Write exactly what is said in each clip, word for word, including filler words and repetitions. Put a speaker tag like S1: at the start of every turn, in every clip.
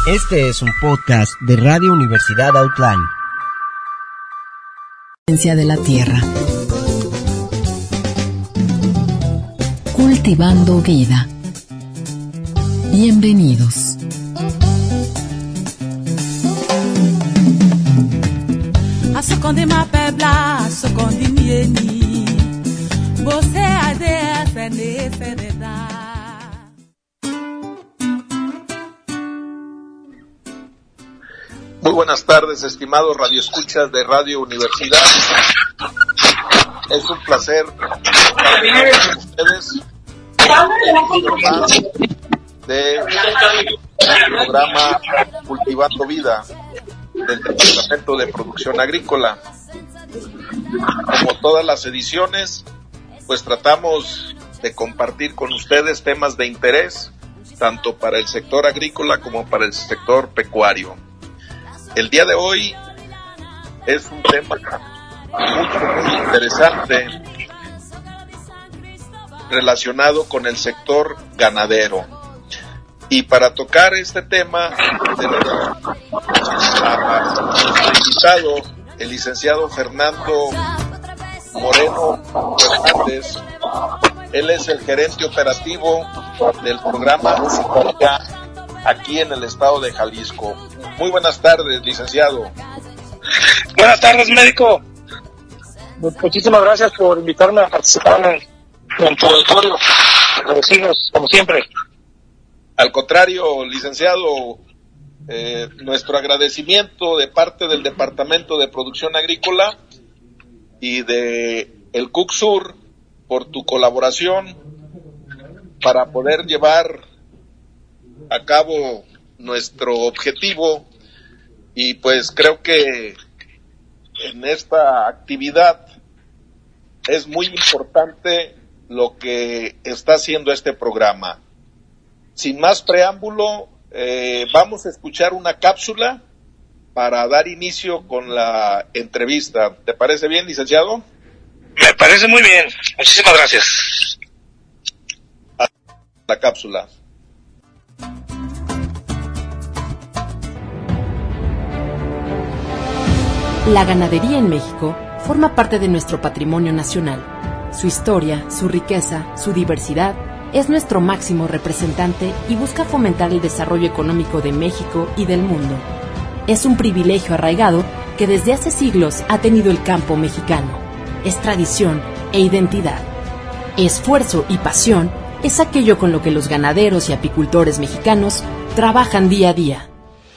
S1: Este es un podcast de Radio Universidad Outline.
S2: De la tierra. Cultivando vida. Bienvenidos.
S3: Asokondi ma pebla, asokondi mieni. Você ade fene feneda.
S4: Muy buenas tardes, estimados radioescuchas de Radio Universidad. Es un placer estar con ustedes del programa Cultivando Vida del Departamento de Producción Agrícola. Como todas las ediciones, pues tratamos de compartir con ustedes temas de interés, tanto para el sector agrícola como para el sector pecuario. El día de hoy es un tema mucho, muy interesante relacionado con el sector ganadero. Y para tocar este tema tenemos a nuestro invitado, el licenciado Fernando Moreno Hernández. Él es el gerente operativo del programa Siniga aquí en el estado de Jalisco. Muy buenas tardes, licenciado.
S5: Buenas tardes, médico. Muchísimas gracias por invitarme a participar en, en tu auditorio. Agradecidos, como siempre.
S4: Al contrario, licenciado, eh, nuestro agradecimiento de parte del Departamento de Producción Agrícola y de el CUCSUR por tu colaboración para poder llevar a cabo nuestro objetivo. Y pues creo que en esta actividad es muy importante lo que está haciendo este programa. Sin más preámbulo, eh, vamos a escuchar una cápsula para dar inicio con la entrevista. ¿Te parece bien, licenciado?
S5: Me parece muy bien. Muchísimas gracias.
S4: La cápsula.
S2: La ganadería en México forma parte de nuestro patrimonio nacional. Su historia, su riqueza, su diversidad es nuestro máximo representante y busca fomentar el desarrollo económico de México y del mundo. Es un privilegio arraigado que desde hace siglos ha tenido el campo mexicano. Es tradición e identidad. Esfuerzo y pasión es aquello con lo que los ganaderos y apicultores mexicanos trabajan día a día.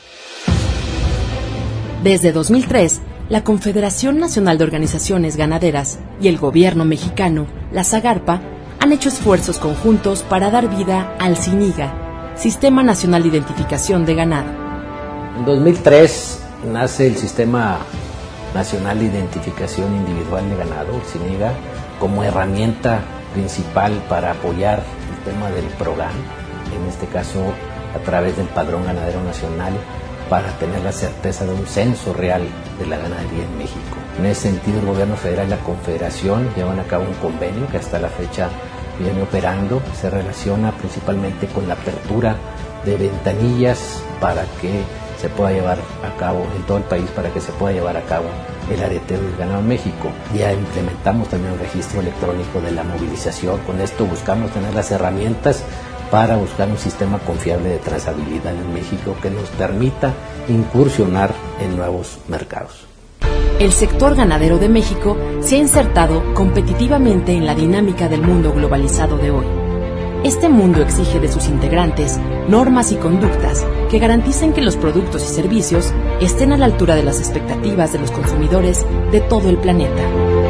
S2: Desde dos mil tres, la Confederación Nacional de Organizaciones Ganaderas y el gobierno mexicano, la SAGARPA, han hecho esfuerzos conjuntos para dar vida al Siniga, Sistema Nacional de Identificación de Ganado.
S6: En dos mil tres nace el Sistema Nacional de Identificación Individual de Ganado, el Siniga, como herramienta principal para apoyar el tema del PROGAN, en este caso a través del Padrón Ganadero Nacional, para tener la certeza de un censo real de la ganadería en México. En ese sentido, el gobierno federal y la Confederación llevan a cabo un convenio que hasta la fecha viene operando. Se relaciona principalmente con la apertura de ventanillas para que se pueda llevar a cabo en todo el país, para que se pueda llevar a cabo el areteo del ganado en México. Ya implementamos también un registro electrónico de la movilización. Con esto buscamos tener las herramientas para buscar un sistema confiable de trazabilidad en México que nos permita incursionar en nuevos mercados.
S2: El sector ganadero de México se ha insertado competitivamente en la dinámica del mundo globalizado de hoy. Este mundo exige de sus integrantes normas y conductas que garanticen que los productos y servicios estén a la altura de las expectativas de los consumidores de todo el planeta.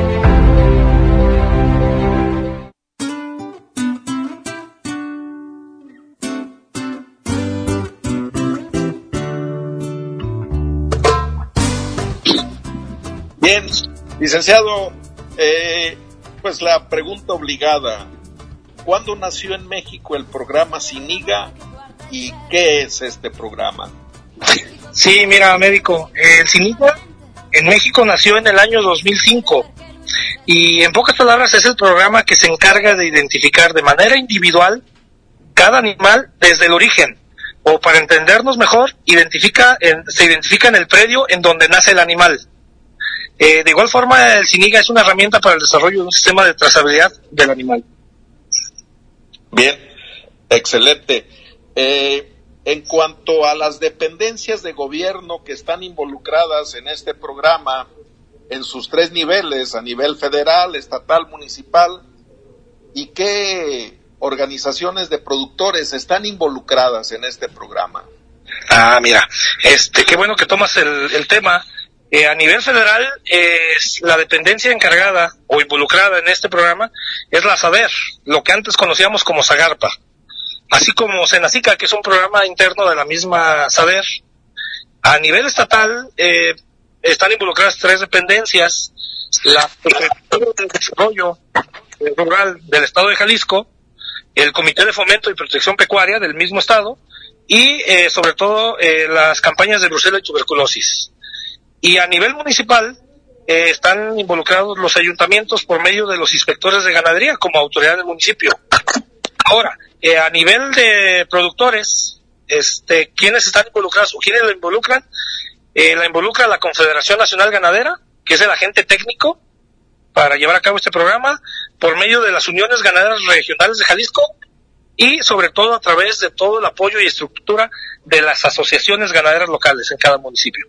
S4: Bien, licenciado, eh, pues la pregunta obligada, ¿cuándo nació en México el programa Siniga y qué es este programa?
S5: Sí, mira, médico, el Siniga en México nació en el año dos mil cinco y en pocas palabras es el programa que se encarga de identificar de manera individual cada animal desde el origen, o para entendernos mejor, identifica en, se identifica en el predio en donde nace el animal. Eh, de igual forma, el SINIGA es una herramienta para el desarrollo de un sistema de trazabilidad del animal.
S4: Bien, excelente. Eh, en cuanto a las dependencias de gobierno que están involucradas en este programa, en sus tres niveles, a nivel federal, estatal, municipal, ¿y qué organizaciones de productores están involucradas en este programa?
S5: Ah, mira, este, qué bueno que tomas el, el tema. Eh, a nivel federal, eh, la dependencia encargada o involucrada en este programa es la SADER, lo que antes conocíamos como SAGARPA, así como SENACICA, que es un programa interno de la misma SADER. A nivel estatal, eh, están involucradas tres dependencias: la Secretaría de Desarrollo Rural del Estado de Jalisco, el Comité de Fomento y Protección Pecuaria del mismo estado, y eh, sobre todo eh, las campañas de brucela y tuberculosis. Y a nivel municipal eh, están involucrados los ayuntamientos por medio de los inspectores de ganadería como autoridad del municipio. Ahora, eh, a nivel de productores, este, ¿quiénes están involucrados o quiénes lo involucran? Eh, la involucra la Confederación Nacional Ganadera, que es el agente técnico para llevar a cabo este programa, por medio de las uniones ganaderas regionales de Jalisco y sobre todo a través de todo el apoyo y estructura de las asociaciones ganaderas locales en cada municipio.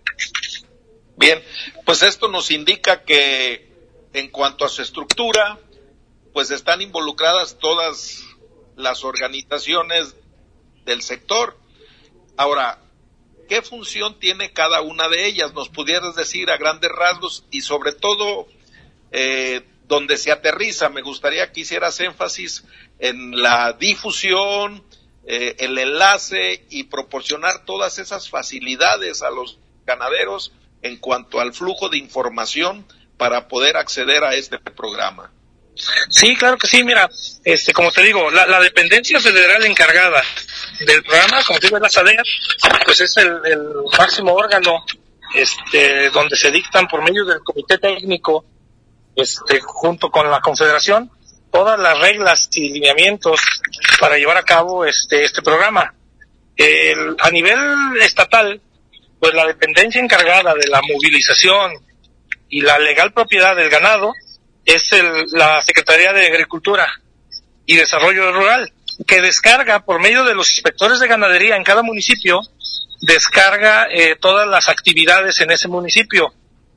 S4: Bien, pues esto nos indica que en cuanto a su estructura, pues están involucradas todas las organizaciones del sector. Ahora, ¿qué función tiene cada una de ellas? ¿Nos pudieras decir a grandes rasgos y sobre todo eh, donde se aterriza? Me gustaría que hicieras énfasis en la difusión, eh, el enlace y proporcionar todas esas facilidades a los ganaderos en cuanto al flujo de información para poder acceder a este programa.
S5: Sí, claro que sí. Mira, este, como te digo, la, la dependencia federal encargada del programa, como te digo, es la SADER, pues es el, el máximo órgano, este, donde se dictan por medio del comité técnico, este, junto con la Confederación, todas las reglas y lineamientos para llevar a cabo este, este programa. El, a nivel estatal, pues la dependencia encargada de la movilización y la legal propiedad del ganado es el, la Secretaría de Agricultura y Desarrollo Rural, que descarga por medio de los inspectores de ganadería en cada municipio, descarga eh, todas las actividades en ese municipio.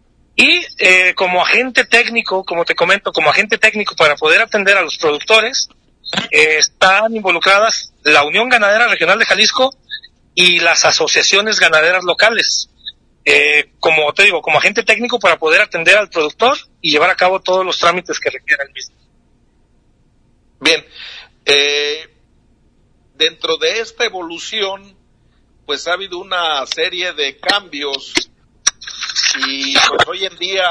S5: Y eh, como agente técnico, como te comento, como agente técnico para poder atender a los productores, eh, están involucradas la Unión Ganadera Regional de Jalisco y las asociaciones ganaderas locales, eh, como te digo, como agente técnico para poder atender al productor y llevar a cabo todos los trámites que requiera el mismo.
S4: Bien, eh, dentro de esta evolución, pues ha habido una serie de cambios y pues hoy en día,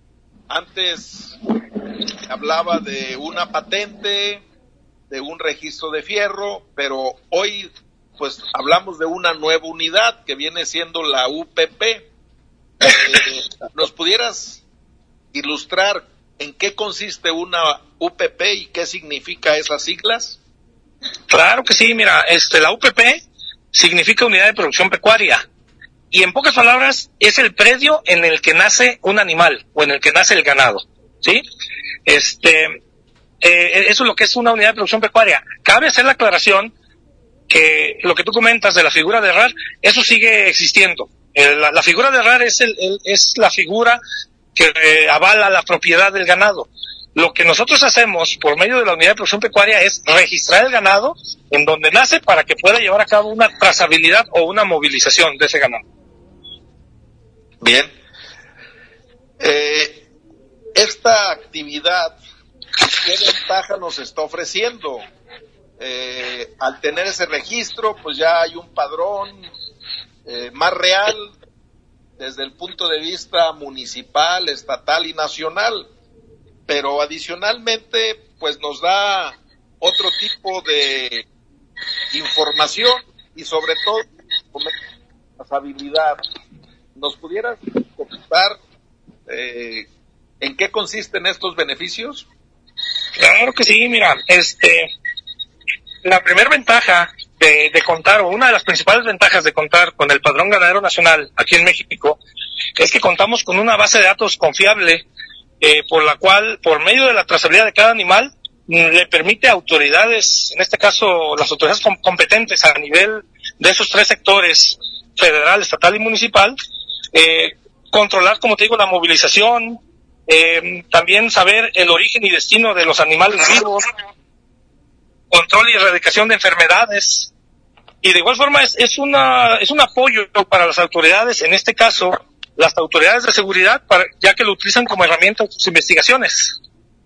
S4: antes hablaba de una patente, de un registro de fierro, pero hoy pues hablamos de una nueva unidad que viene siendo la U P P. Eh, ¿Nos pudieras ilustrar en qué consiste una U P P y qué significa esas siglas?
S5: Claro que sí, mira, este, la U P P significa Unidad de Producción Pecuaria, y en pocas palabras es el predio en el que nace un animal o en el que nace el ganado, ¿sí? Este, eh, eso es lo que es una unidad de producción pecuaria. Cabe hacer la aclaración que lo que tú comentas de la figura de R A R, eso sigue existiendo. Eh, la, la figura de R A R es, el, el, es la figura que eh, avala la propiedad del ganado. Lo que nosotros hacemos por medio de la unidad de producción pecuaria es registrar el ganado en donde nace para que pueda llevar a cabo una trazabilidad o una movilización de ese ganado.
S4: Bien. Eh, esta actividad, ¿qué ventaja nos está ofreciendo? Eh, al tener ese registro, pues ya hay un padrón eh, más real desde el punto de vista municipal, estatal y nacional, pero adicionalmente pues nos da otro tipo de información y sobre todo responsabilidad. ¿Nos pudieras comentar eh, en qué consisten estos beneficios?
S5: Claro que sí, mira, este, la primera ventaja de, de contar, o una de las principales ventajas de contar con el Padrón Ganadero Nacional aquí en México, es que contamos con una base de datos confiable, eh, por la cual, por medio de la trazabilidad de cada animal, le permite a autoridades, en este caso las autoridades com- competentes a nivel de esos tres sectores, federal, estatal y municipal, eh, controlar, como te digo, la movilización, eh, también saber el origen y destino de los animales vivos, control y erradicación de enfermedades, y de igual forma es, es una es un apoyo para las autoridades, en este caso las autoridades de seguridad, para, ya que lo utilizan como herramienta en sus investigaciones.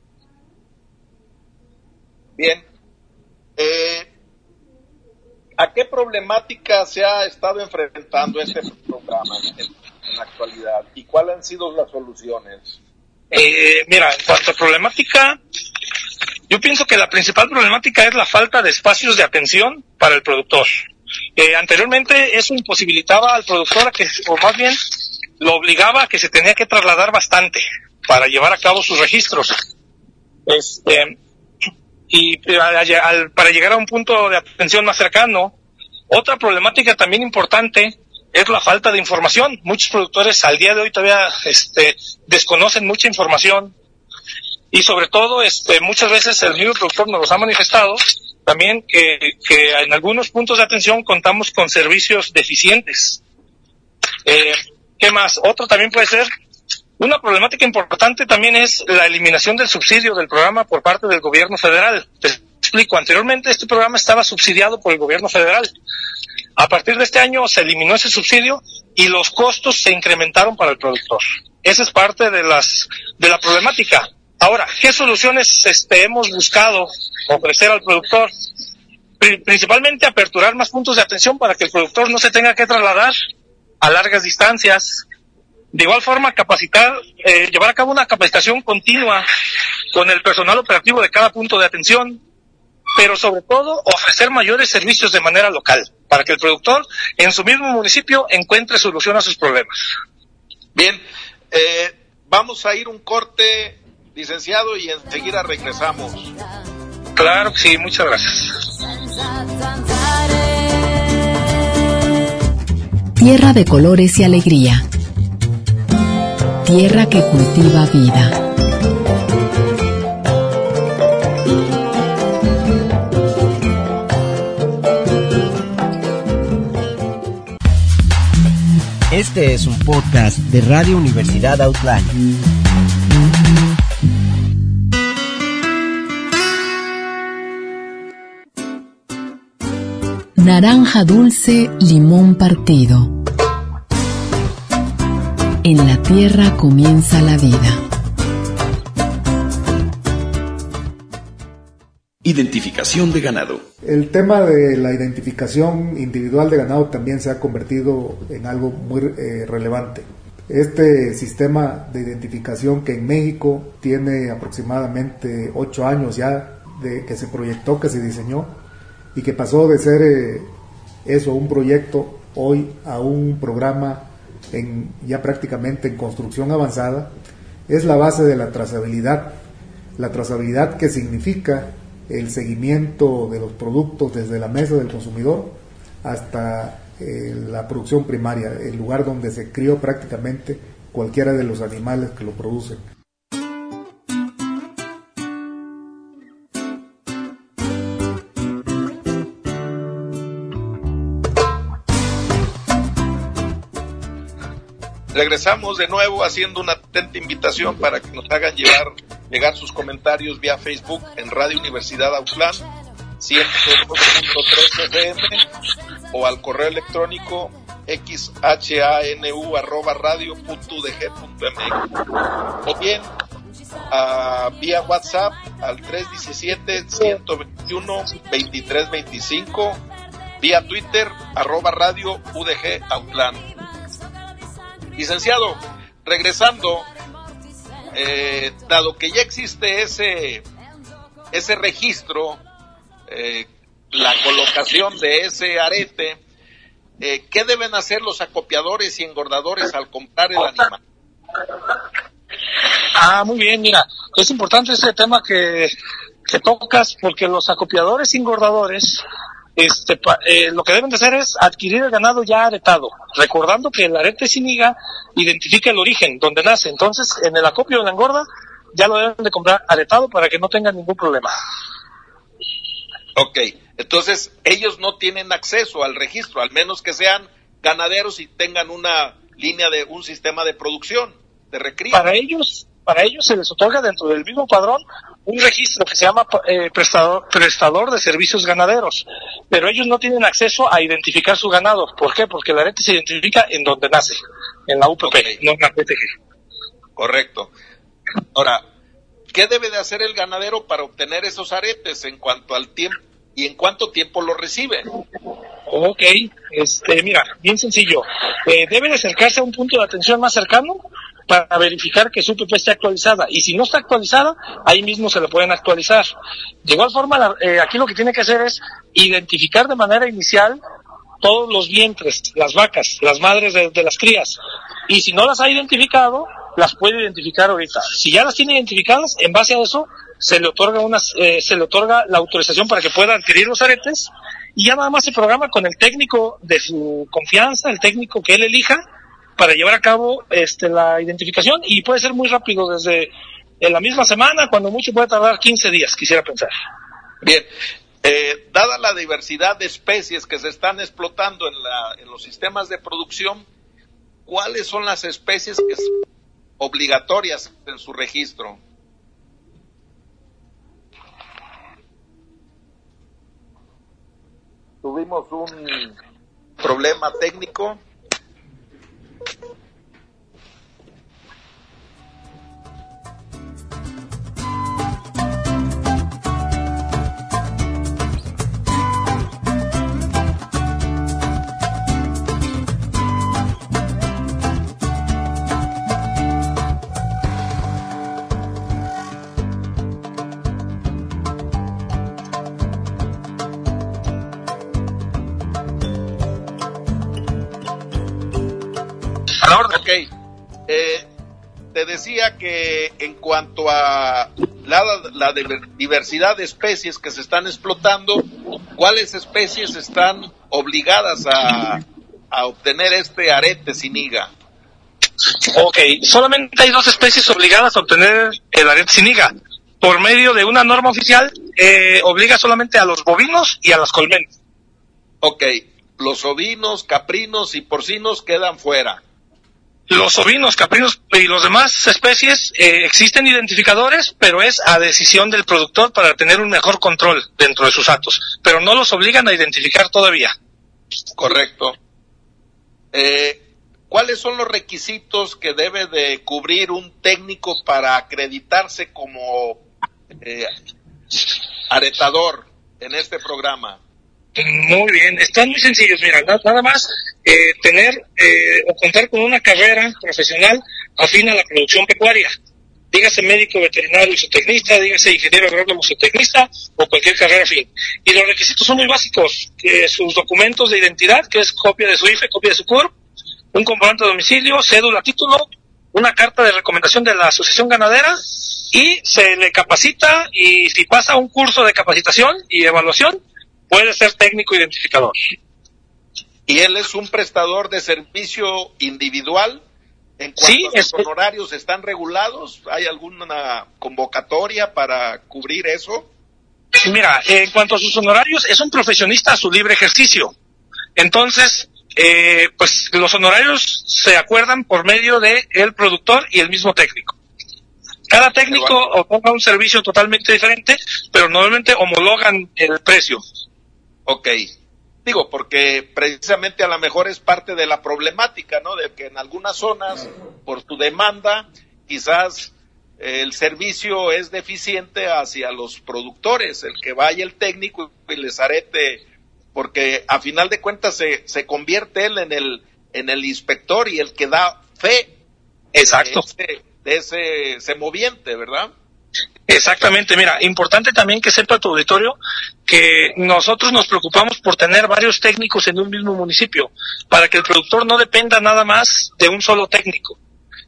S4: Bien. Eh, ¿A qué problemática se ha estado enfrentando este programa en, en la actualidad y cuáles han sido las soluciones?
S5: Eh, mira, en cuanto a problemática, yo pienso que la principal problemática es la falta de espacios de atención para el productor. Eh, anteriormente eso imposibilitaba al productor a que, o más bien lo obligaba a que se tenía que trasladar bastante para llevar a cabo sus registros. Este, y al, al, para llegar a un punto de atención más cercano. Otra problemática también importante es la falta de información. Muchos productores al día de hoy todavía este, desconocen mucha información, y sobre todo este, muchas veces el mismo productor nos los ha manifestado también que, que en algunos puntos de atención contamos con servicios deficientes. Eh, ¿Qué más? Otro también puede ser, una problemática importante también es la eliminación del subsidio del programa por parte del gobierno federal. Te explico, anteriormente este programa estaba subsidiado por el gobierno federal. A partir de este año se eliminó ese subsidio y los costos se incrementaron para el productor. Esa es parte de las de la problemática. Ahora, ¿qué soluciones este, hemos buscado ofrecer al productor? Pri- principalmente aperturar más puntos de atención para que el productor no se tenga que trasladar a largas distancias. De igual forma, capacitar, eh, llevar a cabo una capacitación continua con el personal operativo de cada punto de atención, pero sobre todo ofrecer mayores servicios de manera local, para que el productor en su mismo municipio encuentre solución a sus problemas.
S4: Bien, eh, vamos a ir un corte, licenciado, y enseguida regresamos.
S5: Claro que sí, muchas gracias.
S2: Tierra de colores y alegría. Tierra que cultiva vida.
S1: Este es un podcast de Radio Universidad Outline.
S2: Naranja dulce, limón partido. En la tierra comienza la vida.
S7: Identificación de ganado.
S8: El tema de la identificación individual de ganado también se ha convertido en algo muy eh, relevante. Este sistema de identificación, que en México tiene aproximadamente ocho años ya de que se proyectó, que se diseñó, y que pasó de ser eh, eso, un proyecto, hoy a un programa en, ya prácticamente en construcción avanzada, es la base de la trazabilidad. La trazabilidad, que significa el seguimiento de los productos desde la mesa del consumidor hasta eh, la producción primaria, el lugar donde se crió prácticamente cualquiera de los animales que lo producen.
S4: Regresamos de nuevo haciendo una atenta invitación para que nos hagan llevar, llegar sus comentarios vía Facebook en Radio Universidad Autlán ciento dos punto tres F M o al correo electrónico xhanu arroba radio punto udg punto m x o bien uh, vía WhatsApp al tres uno siete, uno dos uno, dos tres dos cinco, vía Twitter arroba radio udg Autlán. Licenciado, regresando, eh, dado que ya existe ese ese registro, eh, la colocación de ese arete, eh, ¿qué deben hacer los acopiadores y engordadores al comprar el animal?
S5: Ah, muy bien, mira, es importante ese tema que, que tocas, porque los acopiadores y engordadores este, pa, eh, lo que deben de hacer es adquirir el ganado ya aretado, recordando que el arete Zúñiga identifica el origen, donde nace. Entonces, en el acopio de la engorda, ya lo deben de comprar aretado para que no tengan ningún problema.
S4: Ok, entonces ellos no tienen acceso al registro, al menos que sean ganaderos y tengan una línea de un sistema de producción, de recría.
S5: Para ellos, para ellos se les otorga dentro del mismo padrón un registro que se llama eh, prestador, prestador de servicios ganaderos, pero ellos no tienen acceso a identificar su ganado. ¿Por qué? Porque el arete se identifica en donde nace, en la U P P, okay, no en la P T G.
S4: Correcto. Ahora, ¿qué debe de hacer el ganadero para obtener esos aretes en cuanto al tiempo y en cuánto tiempo lo recibe?
S5: Ok, este, mira, bien sencillo. Eh, debe de acercarse a un punto de atención más cercano para verificar que su U P P esté actualizada. Y si no está actualizada, ahí mismo se le pueden actualizar. De igual forma, la, eh, aquí lo que tiene que hacer es identificar de manera inicial todos los vientres, las vacas, las madres de, de las crías. Y si no las ha identificado, las puede identificar ahorita. Si ya las tiene identificadas, en base a eso, se le otorga unas, eh, se le otorga la autorización para que pueda adquirir los aretes, y ya nada más se programa con el técnico de su confianza, el técnico que él elija, para llevar a cabo este la identificación, y puede ser muy rápido, desde en la misma semana, cuando mucho puede tardar quince días, quisiera pensar.
S4: Bien, eh, dada la diversidad de especies que se están explotando en, la, en los sistemas de producción, ¿cuáles son las especies que son obligatorias en su registro? Tuvimos un problema técnico. Ok, eh, te decía que en cuanto a la, la diversidad de especies que se están explotando, ¿cuáles especies están obligadas a, a obtener este arete Zúñiga?
S5: Ok, solamente hay dos especies obligadas a obtener el arete Zúñiga. Por medio de una norma oficial, eh, obliga solamente a los bovinos y a las colmenas.
S4: Ok, los ovinos, caprinos y porcinos quedan fuera.
S5: Los ovinos, caprinos y los demás especies, eh, existen identificadores, pero es a decisión del productor para tener un mejor control dentro de sus hatos, pero no los obligan a identificar todavía.
S4: Correcto. Eh, ¿Cuáles son los requisitos que debe de cubrir un técnico para acreditarse como eh, aretador en este programa?
S5: Muy bien, están muy sencillos, mira, nada más eh, tener eh, o contar con una carrera profesional afín a la producción pecuaria, dígase médico veterinario zootecnista, dígase ingeniero agrónomo zootecnista o cualquier carrera afín. Y los requisitos son muy básicos, eh, sus documentos de identidad, que es copia de su I F E, copia de su C U R P, un comprobante de domicilio, cédula, título, una carta de recomendación de la asociación ganadera, y se le capacita, y si pasa un curso de capacitación y evaluación, puede ser técnico identificador.
S4: ¿Y él es un prestador de servicio individual? ¿En cuanto
S5: sí,
S4: a sus honorarios están regulados? ¿Hay alguna convocatoria para cubrir eso?
S5: Mira, en cuanto a sus honorarios, es un profesionista a su libre ejercicio. Entonces, eh, pues los honorarios se acuerdan por medio de el productor y el mismo técnico. Cada técnico otorga un servicio totalmente diferente, pero normalmente homologan el precio.
S4: Ok, digo, porque precisamente a lo mejor es parte de la problemática, ¿no? De que en algunas zonas, por su demanda, quizás eh, el servicio es deficiente hacia los productores, el que vaya el técnico y les arete, porque a final de cuentas se, se convierte él en el, en el inspector y el que da fe.
S5: Exacto.
S4: De ese, de ese semoviente, ¿verdad?
S5: Exactamente, mira, importante también que sepa tu auditorio que nosotros nos preocupamos por tener varios técnicos en un mismo municipio, para que el productor no dependa nada más de un solo técnico.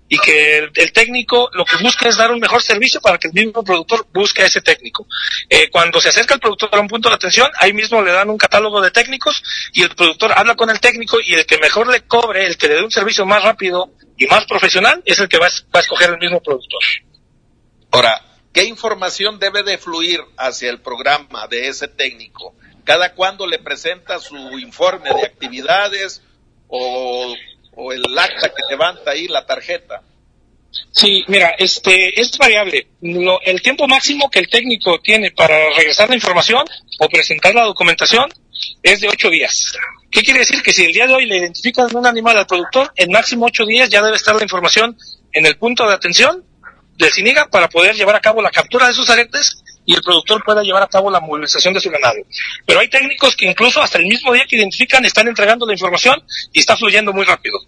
S5: y que el, el técnico lo que busca es dar un mejor servicio para que el mismo productor busque a ese técnico. Eh, cuando se acerca el productor a un punto de atención, ahí mismo le dan un catálogo de técnicos y el productor habla con el técnico y el que mejor le cobre, el que le dé un servicio más rápido y más profesional, es el que va a, va a escoger el mismo productor.
S4: Ahora, ¿qué información debe de fluir hacia el programa de ese técnico? ¿Cada cuándo le presenta su informe de actividades o, o el acta que levanta ahí, la tarjeta?
S5: Sí, mira, este es variable. Lo, el tiempo máximo que el técnico tiene para regresar la información o presentar la documentación es de ocho días. ¿Qué quiere decir? Que si el día de hoy le identifican un animal al productor, en máximo ocho días ya debe estar la información en el punto de atención del CINIGA para poder llevar a cabo la captura de sus aretes y el productor pueda llevar a cabo la movilización de su ganado. Pero hay técnicos que incluso hasta el mismo día que identifican están entregando la información y está fluyendo muy rápido.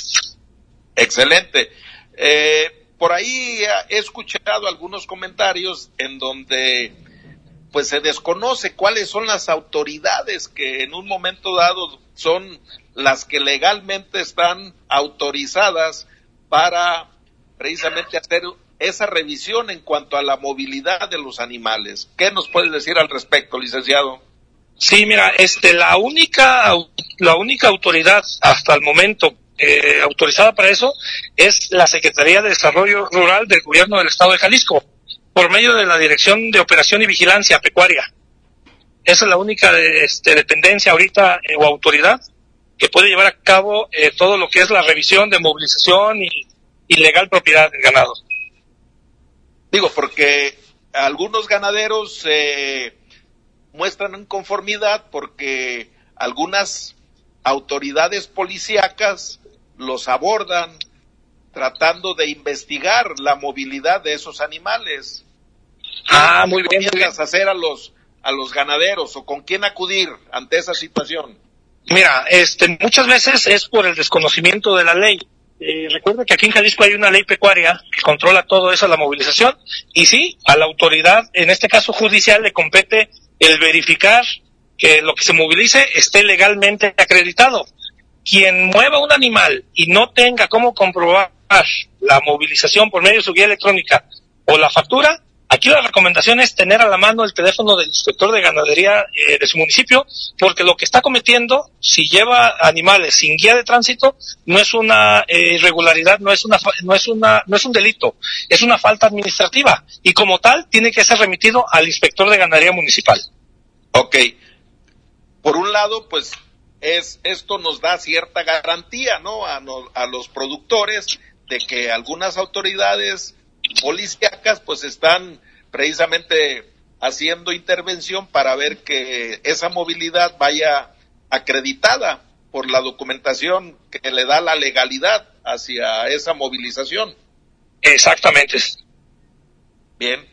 S4: Excelente. Eh, por ahí he escuchado algunos comentarios en donde pues se desconoce cuáles son las autoridades que en un momento dado son las que legalmente están autorizadas para precisamente hacer esa revisión en cuanto a la movilidad de los animales. ¿Qué nos puedes decir al respecto, licenciado?
S5: Sí, mira, este, la única, la única autoridad hasta el momento eh, autorizada para eso es la Secretaría de Desarrollo Rural del Gobierno del Estado de Jalisco, por medio de la Dirección de Operación y Vigilancia Pecuaria. Esa es la única este, dependencia ahorita eh, o autoridad que puede llevar a cabo eh, todo lo que es la revisión de movilización y, y legal propiedad del ganado.
S4: Digo, porque algunos ganaderos eh, muestran inconformidad porque algunas autoridades policíacas los abordan tratando de investigar la movilidad de esos animales.
S5: Ah, muy bien.
S4: ¿Qué recomiendas hacer a los a los ganaderos o con quién acudir ante esa situación?
S5: Mira, este, muchas veces es por el desconocimiento de la ley. Eh, recuerda que aquí en Jalisco hay una ley pecuaria que controla todo eso, la movilización, y sí, a la autoridad, en este caso judicial, le compete el verificar que lo que se movilice esté legalmente acreditado. Quien mueva un animal y no tenga cómo comprobar la movilización por medio de su guía electrónica o la factura, aquí la recomendación es tener a la mano el teléfono del inspector de ganadería eh, de su municipio, porque lo que está cometiendo, si lleva animales sin guía de tránsito, no es una eh, irregularidad, no es una, no es una, no es un delito, es una falta administrativa y como tal tiene que ser remitido al inspector de ganadería municipal.
S4: Ok. Por un lado, pues es esto nos da cierta garantía, ¿no? A, no, a los productores de que algunas autoridades policíacas pues están precisamente haciendo intervención para ver que esa movilidad vaya acreditada por la documentación que le da la legalidad hacia esa movilización.
S5: Exactamente.
S4: Bien.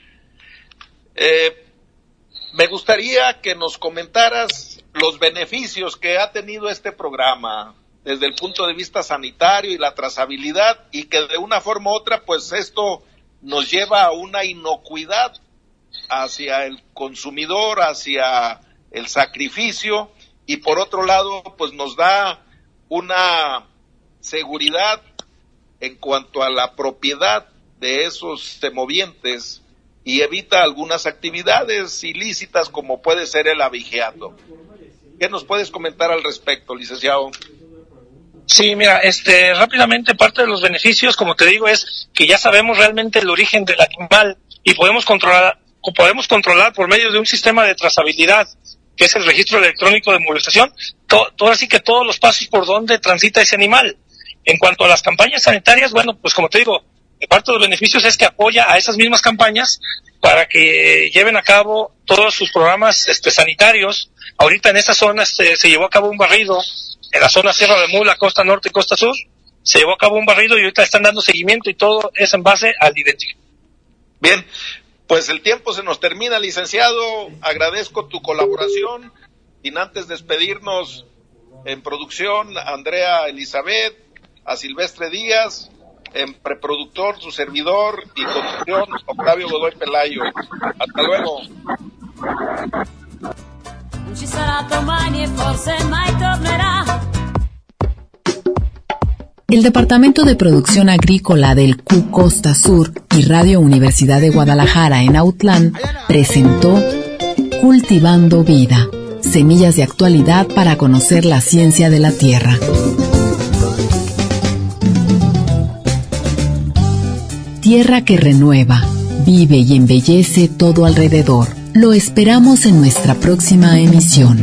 S4: Eh, me gustaría que nos comentaras los beneficios que ha tenido este programa desde el punto de vista sanitario y la trazabilidad, y que de una forma u otra pues esto nos lleva a una inocuidad hacia el consumidor, hacia el sacrificio, y por otro lado pues nos da una seguridad en cuanto a la propiedad de esos semovientes y evita algunas actividades ilícitas como puede ser el abigeato. ¿Qué nos puedes comentar al respecto, licenciado?
S5: Sí, mira, este, rápidamente parte de los beneficios, como te digo, es que ya sabemos realmente el origen del animal y podemos controlar, podemos controlar por medio de un sistema de trazabilidad, que es el registro electrónico de movilización, to, todo así que todos los pasos por donde transita ese animal. En cuanto a las campañas sanitarias, bueno, pues como te digo, parte de los beneficios es que apoya a esas mismas campañas para que lleven a cabo todos sus programas este, sanitarios. Ahorita en esta zona este, se llevó a cabo un barrido, en la zona Sierra de Mula, Costa Norte y Costa Sur, se llevó a cabo un barrido y ahorita están dando seguimiento y todo es en base al identificador.
S4: Bien, pues el tiempo se nos termina, licenciado. Agradezco tu colaboración. Sin antes despedirnos, en producción, Andrea Elizabeth, a Silvestre Díaz, en preproductor, su servidor, y conducción, Octavio Godoy Pelayo. Hasta luego.
S3: Non ci sarà domani e forse mai tornerà.
S2: El Departamento de Producción Agrícola del C U Costa Sur y Radio Universidad de Guadalajara en Autlán presentó Cultivando Vida, semillas de actualidad para conocer la ciencia de la tierra. Tierra que renueva, vive y embellece todo alrededor. Lo esperamos en nuestra próxima emisión.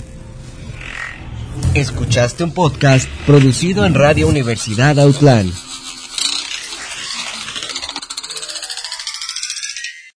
S1: Escuchaste un podcast producido en Radio Universidad Autlán.